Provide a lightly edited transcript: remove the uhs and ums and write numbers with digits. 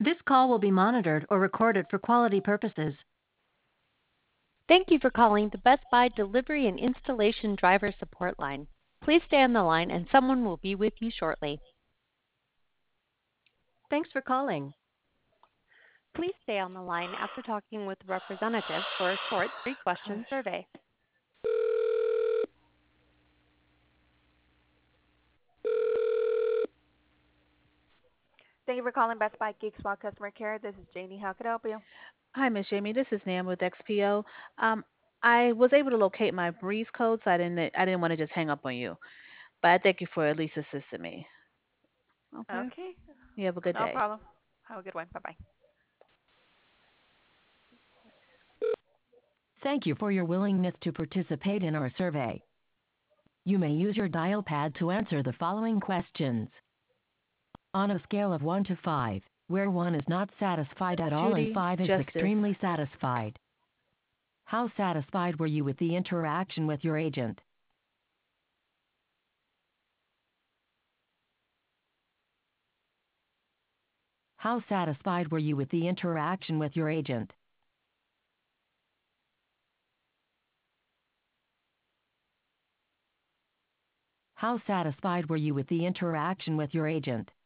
This call will be monitored or recorded for quality purposes. Thank you for calling the Best Buy Delivery and Installation Driver Support Line. Please stay on the line and someone will be with you shortly. Thanks for calling. Please stay on the line after talking with a representative for a short 3-question survey. Thank you for calling Best Buy Geek Squad Customer Care. This is Janie. How can I help you? Hi, Miss Jamie. This is Nam with XPO. Um, I was able to locate my breeze code, so I didn't want to just hang up on you. But I thank you for at least assisting me. Okay. Okay, You have a good no day. problem. Have a good one. Bye bye. Thank you for your willingness to participate in our survey. You may use your dial pad to answer the following questions. On a scale of 1 to 5, where 1 is not satisfied at all and Judy, 5 is Justice. extremely satisfied, how satisfied were you with the interaction with your agent? How satisfied were you with the interaction with your agent? How satisfied were you with the interaction with your agent?